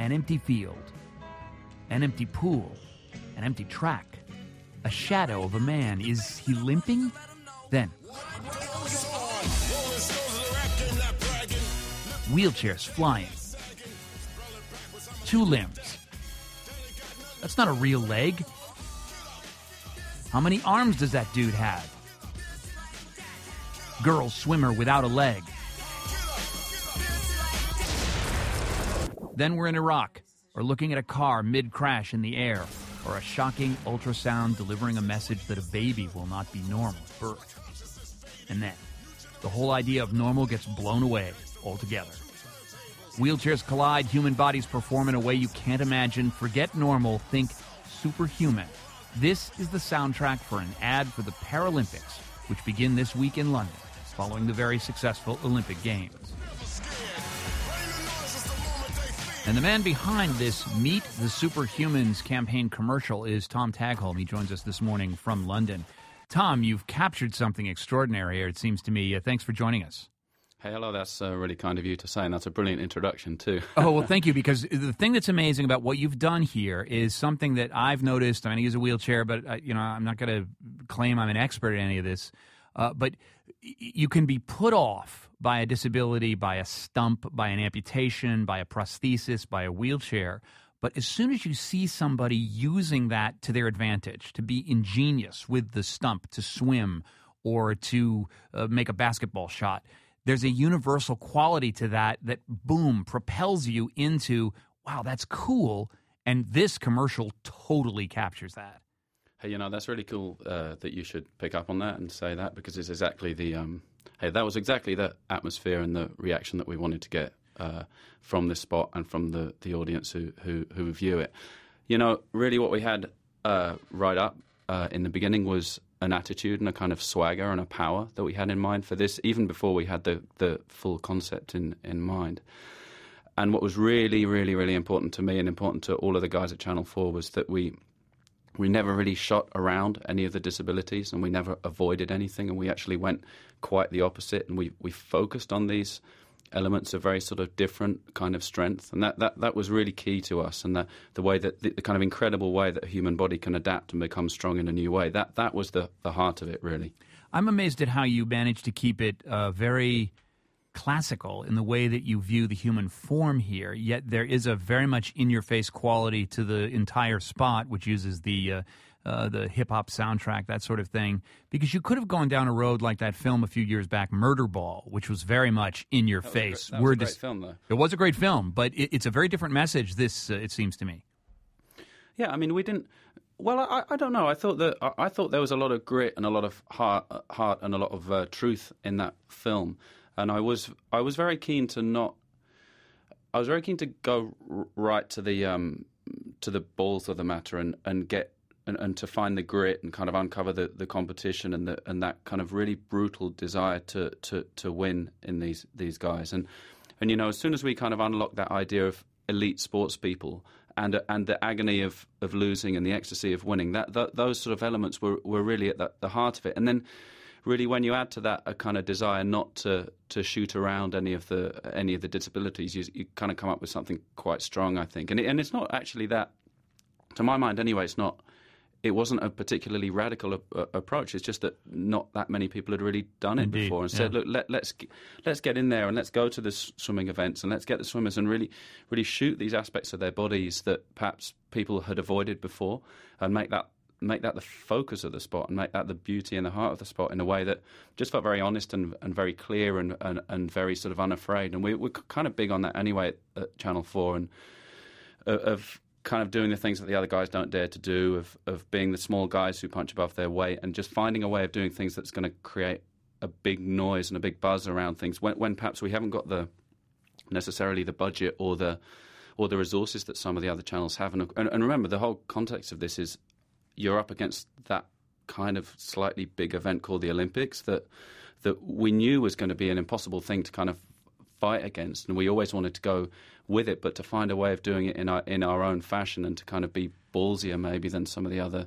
An empty field, an empty pool, an empty track, a shadow of a man. Is he limping? Then, wheelchairs flying. 2 limbs. That's not a real leg. How many arms does that dude have? Girl swimmer without a leg. Then we're in Iraq, or looking at a car mid-crash in the air, or a shocking ultrasound delivering a message that a baby will not be normal at birth. And then, the whole idea of normal gets blown away altogether. Wheelchairs collide, human bodies perform in a way you can't imagine. Forget normal, think superhuman. This is the soundtrack for an ad for the Paralympics, which begin this week in London, following the very successful Olympic Games. And the man behind this Meet the Superhumans campaign commercial is Tom Tagholm. He joins us this morning from London. Tom, you've captured something extraordinary here, it seems to me. Thanks for joining us. Hey, hello, that's really kind of you to say, and that's a brilliant introduction, too. Oh, well, thank you, because the thing that's amazing about what you've done here is something that I've noticed. I use a wheelchair, but, I'm not going to claim I'm an expert at any of this. But you can be put off by a disability, by a stump, by an amputation, by a prosthesis, by a wheelchair. But as soon as you see somebody using that to their advantage, to be ingenious with the stump, to swim, or to make a basketball shot, there's a universal quality to that boom, propels you into, wow, that's cool. And this commercial totally captures that. Hey, that's really cool that you should pick up on that and say that, because it's exactly that was exactly the atmosphere and the reaction that we wanted to get from this spot and from the audience who view it. Really what we had right up in the beginning was an attitude and a kind of swagger and a power that we had in mind for this, even before we had the full concept in mind. And what was really, really, really important to me and important to all of the guys at Channel 4 was that we never really shot around any of the disabilities, and we never avoided anything, and we actually went quite the opposite, and we focused on these elements of very sort of different kind of strength, and that was really key to us, and the way that the kind of incredible way that a human body can adapt and become strong in a new way, that was the heart of it, really. I'm amazed at how you managed to keep it very classical in the way that you view the human form here, yet there is a very much in-your-face quality to the entire spot, which uses the hip-hop soundtrack, that sort of thing, because you could have gone down a road like that film a few years back, Murderball, which was very much in your face. That was a great film, though. It was a great film, but it's a very different message, it seems to me. Yeah, we didn't... Well, I don't know. I thought there was a lot of grit and a lot of heart and a lot of truth in that film. And I was very keen to go right to the balls of the matter and get and to find the grit and kind of uncover the competition and that kind of really brutal desire to win in these guys. And as soon as we kind of unlocked that idea of elite sports people and the agony of losing and the ecstasy of winning, those sort of elements were really at the heart of it. And then really, when you add to that a kind of desire not to shoot around any of the disabilities, you kind of come up with something quite strong, I think. And it's not actually that, to my mind anyway, it wasn't a particularly radical approach. It's just that not that many people had really done it before and said, look, let's get in there and let's go to the swimming events and let's get the swimmers and really shoot these aspects of their bodies that perhaps people had avoided before and make that the focus of the spot and make that the beauty and the heart of the spot in a way that just felt very honest and very clear and very sort of unafraid. And we're kind of big on that anyway at Channel 4 and of kind of doing the things that the other guys don't dare to do, of being the small guys who punch above their weight and just finding a way of doing things that's going to create a big noise and a big buzz around things when perhaps we haven't got necessarily the budget or the resources that some of the other channels have. And remember, the whole context of this is you're up against that kind of slightly big event called the Olympics that we knew was going to be an impossible thing to kind of fight against, and we always wanted to go with it, but to find a way of doing it in our own fashion and to kind of be ballsier maybe than some of the other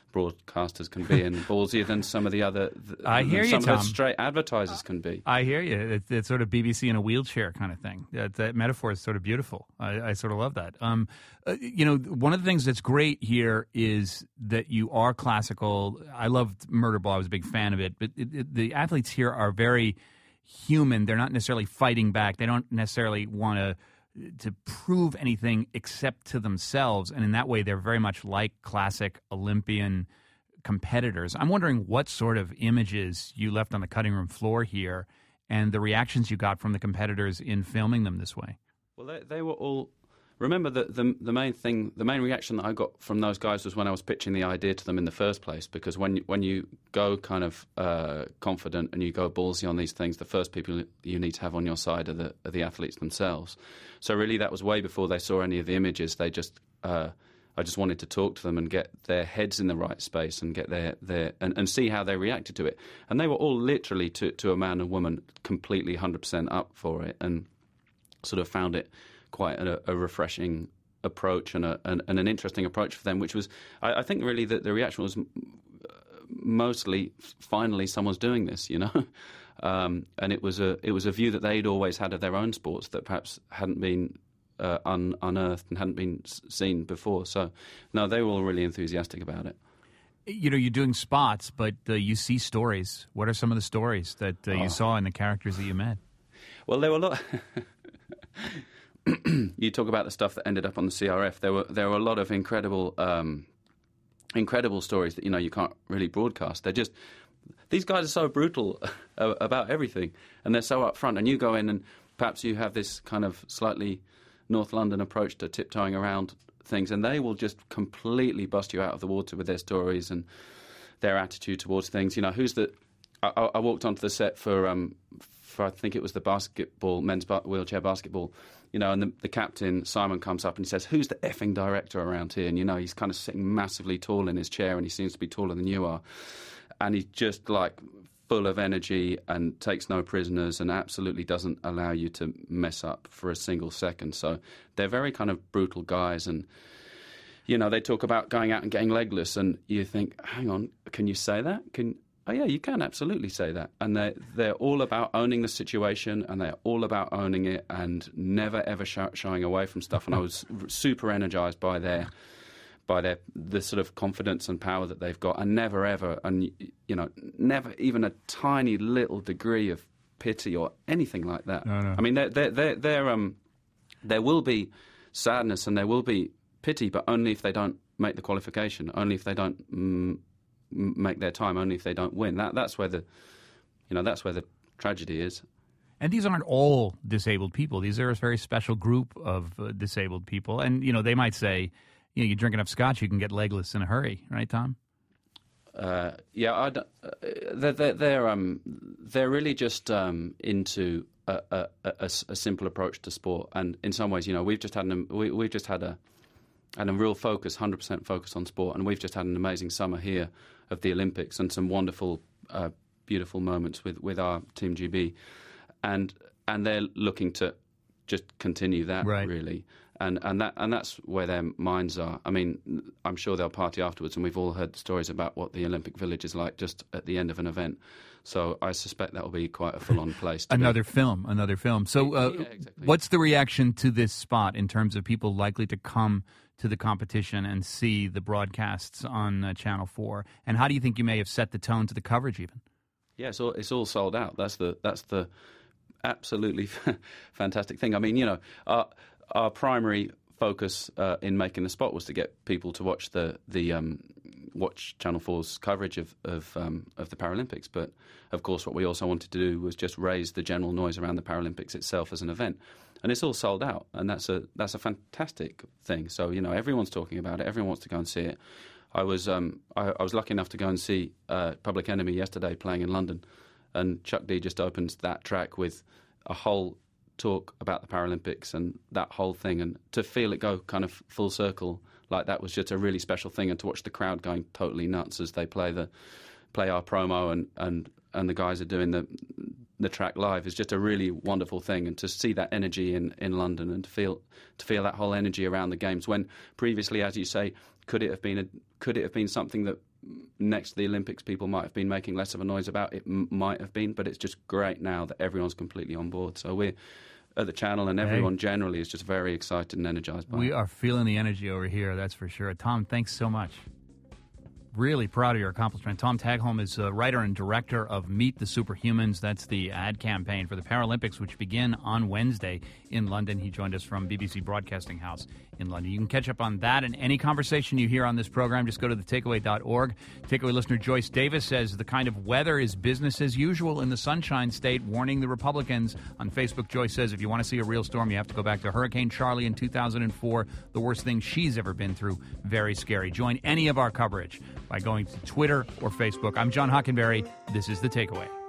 broadcasters can be, and ballsier than some of the other. I hear you, some Tom. of the straight advertisers can be. I hear you. It's sort of BBC in a wheelchair kind of thing. That metaphor is sort of beautiful. I sort of love that. One of the things that's great here is that you are classical. I loved Murder Ball. I was a big fan of it. But the athletes here are very human. They're not necessarily fighting back. They don't necessarily want to prove anything except to themselves. And in that way, they're very much like classic Olympian competitors. I'm wondering what sort of images you left on the cutting room floor here and the reactions you got from the competitors in filming them this way. Well, they were all... Remember, the main reaction that I got from those guys was when I was pitching the idea to them in the first place, because when you go kind of confident and you go ballsy on these things, the first people you need to have on your side are the athletes themselves. So really that was way before they saw any of the images. They just... I just wanted to talk to them and get their heads in the right space and get and see how they reacted to it. And they were all literally, to a man and woman, completely 100% up for it, and sort of found it quite a refreshing approach and an interesting approach for them, which was, I think really that the reaction was mostly, finally someone's doing this, you know. And it was a view that they'd always had of their own sports that perhaps hadn't been unearthed and hadn't been seen before. So, no, they were all really enthusiastic about it. You know, you're doing spots, but you see stories. What are some of the stories that you saw in the characters that you met? Well, there were a lot... You talk about the stuff that ended up on the CRF. There were a lot of incredible stories that, you know, you can't really broadcast. They're just... These guys are so brutal about everything, and they're so upfront. And you go in and perhaps you have this kind of slightly North London approach to tiptoeing around things, and they will just completely bust you out of the water with their stories and their attitude towards things. You know, I walked onto the set for I think it was the basketball, men's wheelchair basketball, you know, and the captain, Simon, comes up and he says, "Who's the effing director around here?" And, you know, he's kind of sitting massively tall in his chair, and he seems to be taller than you are. And he's just like full of energy and takes no prisoners and absolutely doesn't allow you to mess up for a single second. So they're very kind of brutal guys, and, you know, they talk about going out and getting legless, and you think, hang on, can you say that? Oh yeah, you can absolutely say that. And they're all about owning the situation, and they're all about owning it and never ever shying away from stuff. And I was super energized by the sort of confidence and power that they've got, and never ever, and, you know, never even a tiny little degree of pity or anything like that. No. I mean, there will be sadness and there will be pity, but only if they don't make the qualification, only if they don't make their time, only if they don't win. That's where the tragedy is. And these aren't all disabled people. These are a very special group of disabled people, and, you know, they might say, you know, you drink enough scotch, you can get legless in a hurry, right, Tom? Yeah, they're really just into a simple approach to sport, and in some ways, you know, we've just had a real focus, 100% focus on sport, and we've just had an amazing summer here of the Olympics and some wonderful, beautiful moments with our Team GB, and they're looking to just continue that, right. Really. And that's where their minds are. I mean, I'm sure they'll party afterwards, and we've all heard stories about what the Olympic Village is like just at the end of an event. So I suspect that will be quite a full-on place. Another film. So yeah, exactly. What's the reaction to this spot in terms of people likely to come to the competition and see the broadcasts on Channel 4? And how do you think you may have set the tone to the coverage even? Yeah, so it's all sold out. That's the absolutely fantastic thing. I mean, you know, our primary focus in making the spot was to get people to watch watch Channel 4's coverage of the Paralympics. But of course, what we also wanted to do was just raise the general noise around the Paralympics itself as an event, and it's all sold out, and that's a fantastic thing. So, you know, everyone's talking about it. Everyone wants to go and see it. I was lucky enough to go and see Public Enemy yesterday playing in London, and Chuck D just opens that track with a whole talk about the Paralympics and that whole thing, and to feel it go kind of full circle like that was just a really special thing, and to watch the crowd going totally nuts as they play our promo and the guys are doing the track live is just a really wonderful thing. And to see that energy in London, and to feel that whole energy around the games, when previously, as you say, could it have been something that next to the Olympics people might have been making less of a noise about. It might have been, but it's just great now that everyone's completely on board. So we're at the channel, and everyone generally is just very excited and energized by it. We are feeling the energy over here, that's for sure. Tom, thanks so much. Really proud of your accomplishment. Tom Tagholm is a writer and director of Meet the Superhumans. That's the ad campaign for the Paralympics, which begin on Wednesday in London. He joined us from BBC Broadcasting House in London. You can catch up on that and any conversation you hear on this program. Just go to thetakeaway.org. Takeaway listener Joyce Davis says the kind of weather is business as usual in the Sunshine State, warning the Republicans. On Facebook, Joyce says if you want to see a real storm, you have to go back to Hurricane Charlie in 2004, the worst thing she's ever been through. Very scary. Join any of our coverage by going to Twitter or Facebook. I'm John Hockenberry. This is The Takeaway.